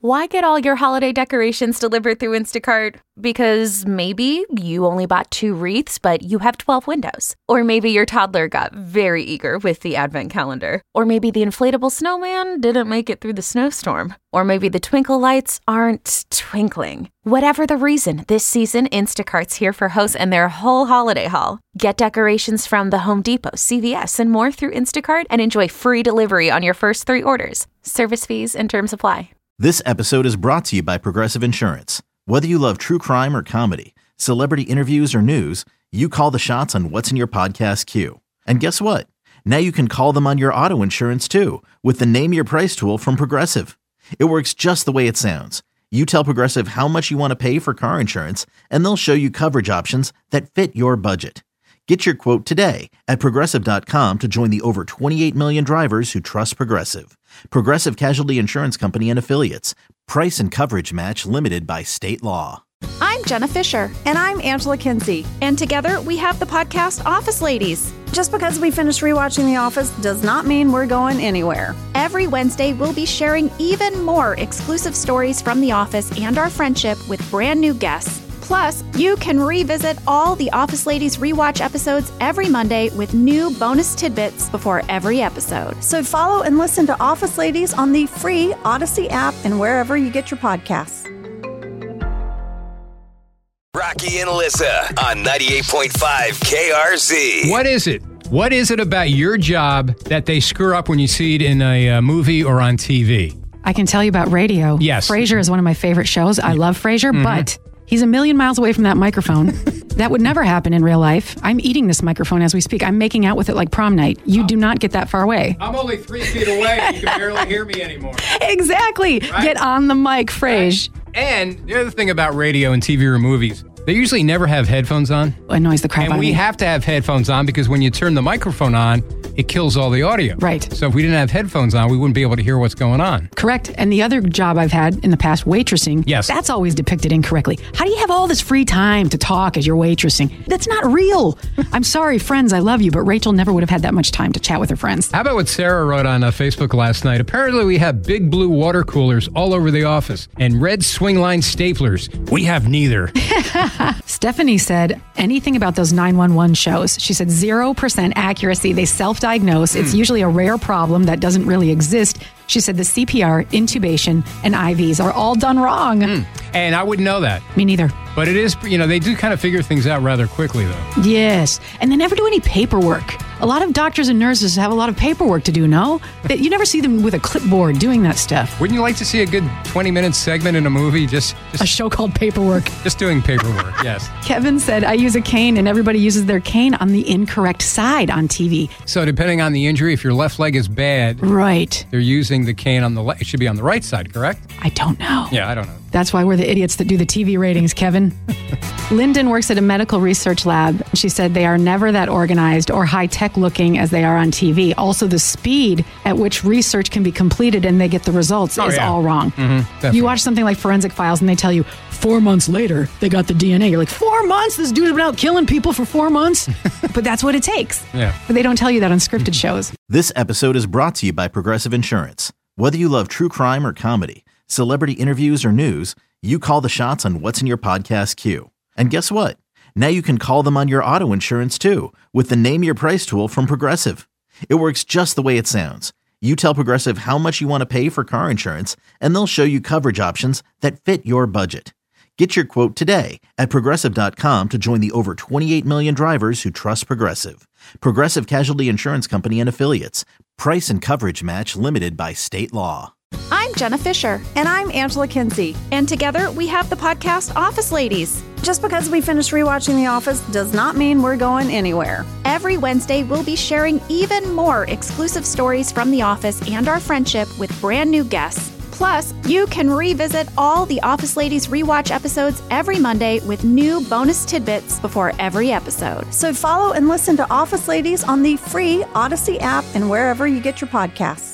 Why get all your holiday decorations delivered through Instacart? Because maybe you only bought 2 wreaths, but you have 12 windows. Or maybe your toddler got very eager with the advent calendar. Or maybe the inflatable snowman didn't make it through the snowstorm. Or maybe the twinkle lights aren't twinkling. Whatever the reason, this season, Instacart's here for hosts and their whole holiday haul. Get decorations from the Home Depot, CVS, and more through Instacart and enjoy free delivery on your first 3 orders. Service fees and terms apply. This episode is brought to you by Progressive Insurance. Whether you love true crime or comedy, celebrity interviews or news, you call the shots on what's in your podcast queue. And guess what? Now you can call them on your auto insurance too with the Name Your Price tool from Progressive. It works just the way it sounds. You tell Progressive how much you want to pay for car insurance, and they'll show you coverage options that fit your budget. Get your quote today at Progressive.com to join the over 28 million drivers who trust Progressive. Progressive Casualty Insurance Company and Affiliates. Price and coverage match limited by state law. I'm Jenna Fisher. And I'm Angela Kinsey. And together we have the podcast Office Ladies. Just because we finished rewatching The Office does not mean we're going anywhere. Every Wednesday, we'll be sharing even more exclusive stories from The Office and our friendship with brand new guests. Plus, you can revisit all the Office Ladies rewatch episodes every Monday with new bonus tidbits before every episode. So follow and listen to Office Ladies on the free Odyssey app and wherever you get your podcasts. Rocky and Alyssa on 98.5 KRZ. What is it? What is it about your job that they screw up when you see it in a movie or on TV? I can tell you about radio. Yes. Frasier is one of my favorite shows. I love Frasier, but he's a million miles away from that microphone. That would never happen in real life. I'm eating this microphone as we speak. I'm making out with it like prom night. You do not get that far away. I'm only 3 feet away. You can barely hear me anymore. Exactly. Right? Get on the mic, Frasier. Right. And the other thing about radio and TV or movies, they usually never have headphones on. Annoys the crap out of me. And we have to have headphones on because when you turn the microphone on, it kills all the audio. Right. So if we didn't have headphones on, we wouldn't be able to hear what's going on. Correct. And the other job I've had in the past, waitressing, yes, that's always depicted incorrectly. How do you have all this free time to talk as you're waitressing? That's not real. I'm sorry, friends, I love you, but Rachel never would have had that much time to chat with her friends. How about what Sarah wrote on Facebook last night? Apparently we have big blue water coolers all over the office and red swing line staplers. We have neither. Stephanie said anything about those 911 shows. She said 0% accuracy. They self-diagnose. It's usually a rare problem that doesn't really exist. She said the CPR, intubation, and IVs are all done wrong. And I wouldn't know that. Me neither. But it is, they do kind of figure things out rather quickly, though. Yes. And they never do any paperwork. A lot of doctors and nurses have a lot of paperwork to do, no? That you never see them with a clipboard doing that stuff. Wouldn't you like to see a good 20-minute segment in a movie? Just a show called Paperwork. Just doing paperwork, yes. Kevin said, I use a cane and everybody uses their cane on the incorrect side on TV. So depending on the injury, if your left leg is bad, right, they're using the cane on the left. It should be on the right side, correct? I don't know. Yeah, I don't know. That's why we're the idiots that do the TV ratings, Kevin. Lyndon works at a medical research lab. She said they are never that organized or high-tech looking as they are on TV. Also, the speed at which research can be completed and they get the results is all wrong. You watch something like Forensic Files and they tell you 4 months later, they got the DNA. You're like, 4 months? This dude's been out killing people for 4 months? But that's what it takes. Yeah. But they don't tell you that on scripted shows. This episode is brought to you by Progressive Insurance. Whether you love true crime or comedy, celebrity interviews or news, you call the shots on what's in your podcast queue. And guess what? Now you can call them on your auto insurance too with the Name Your Price tool from Progressive. It works just the way it sounds. You tell Progressive how much you want to pay for car insurance, and they'll show you coverage options that fit your budget. Get your quote today at Progressive.com to join the over 28 million drivers who trust Progressive. Progressive Casualty Insurance Company and Affiliates. Price and coverage match limited by state law. I'm Jenna Fisher. And I'm Angela Kinsey. And together we have the podcast Office Ladies. Just because we finished rewatching The Office does not mean we're going anywhere. Every Wednesday, we'll be sharing even more exclusive stories from The Office and our friendship with brand new guests. Plus, you can revisit all the Office Ladies rewatch episodes every Monday with new bonus tidbits before every episode. So follow and listen to Office Ladies on the free Odyssey app and wherever you get your podcasts.